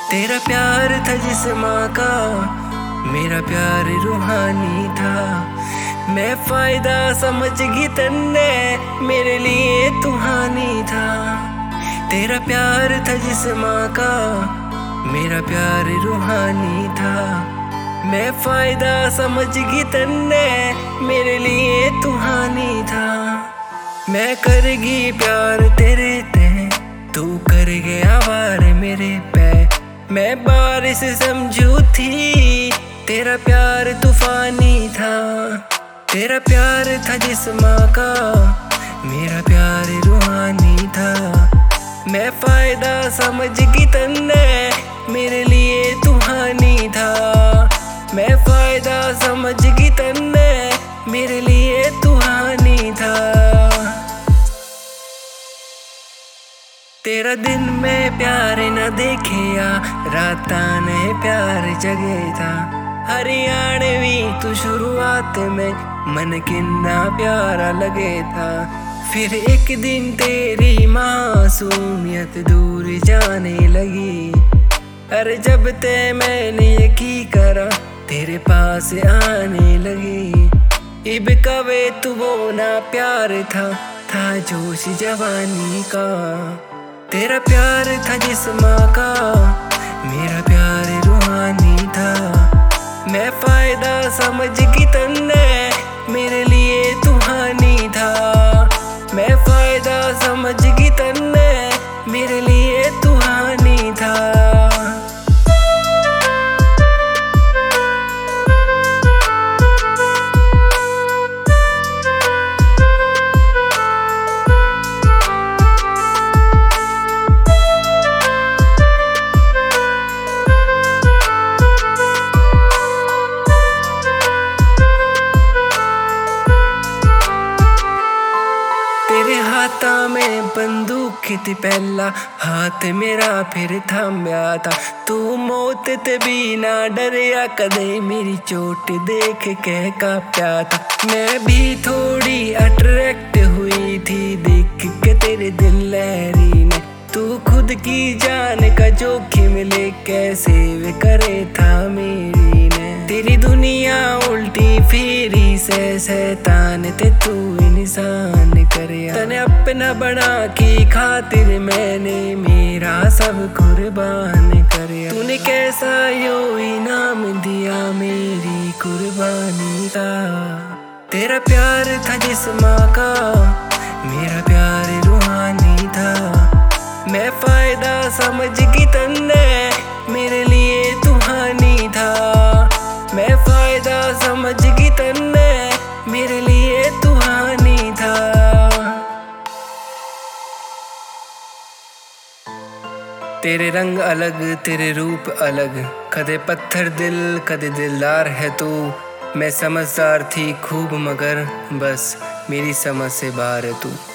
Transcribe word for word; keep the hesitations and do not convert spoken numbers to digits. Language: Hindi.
तेरा प्यार था जिस्मां का, मेरा प्यार रूहानी था। मैं फायदा समझ गई तन्ने, मेरे लिए तू हानि था। तेरा प्यार था जिस्मां का, मेरा प्यार रूहानी था। मैं फायदा समझ गई तन्ने, मेरे लिए तू हानि था। मैं करगी प्यार तेरे ते, तू कर गया वार मेरे पे। मैं बारिश समझू थी, तेरा प्यार तूफानी था। तेरा प्यार था जिस्मां का, मेरा प्यार रूहानी था। मैं फायदा समझ गई तन्ने, मेरे लिए तू हानि था। मैं फायदा समझ गई तन्ने, मेरे लिए तू हानि था। तेरा दिन में प्यार न देखिया, राता ने प्यार जगे था। हरियाणवी तू शुरुआत में, मन किन्ना प्यारा लगे था। फिर एक दिन तेरी मासूमियत दूर जाने लगी। अरे जब ते मैंने यकी करा, तेरे पास आने लगी। इब कवे तू वो ना प्यार था, था जोश जवानी का। तेरा प्यार था जिस्मां का, मेरा प्यार रूहानी था। मैं फायदा समझ गई तन्ने, मेरे लिए तू हानि था। मैं फायदा समझ गई तन्ने, मेरे लिए तू हानि था। तेरे हाथा में बंदूक थी, पहला हाथ मेरा फिर थाम्या था। तू मौत ते भी ना डरिया कदे, मेरी चोट देख के कांप्या था। मैं भी थोड़ी अट्रैक्ट हुई थी, देख के तेरे दिल लहरी ने। तू खुद की जान का जोखिम ले कैसे वे करे था मेरी ने। तेरी दुनिया उल्टी फेरी से शैतान ते तू इंसान करया। तने अपना बना की खातिर मैंने मेरा सब कुर्बान करया। तूने कैसा यो इनाम दिया मेरी कुर्बानी का। तेरा प्यार था जिस्मां का, मेरा प्यार रूहानी था। मैं फायदा समझ गई तन्ने, मेरे लिए तू हानि था। मैं फायदा समझ गई तन्ने, मेरे लिए तू हानि था। तेरे रंग अलग, तेरे रूप अलग, कदे पत्थर दिल कदे दिलदार है तू। मैं समझदार थी खूब मगर बस मेरी समझ से बाहर है तू।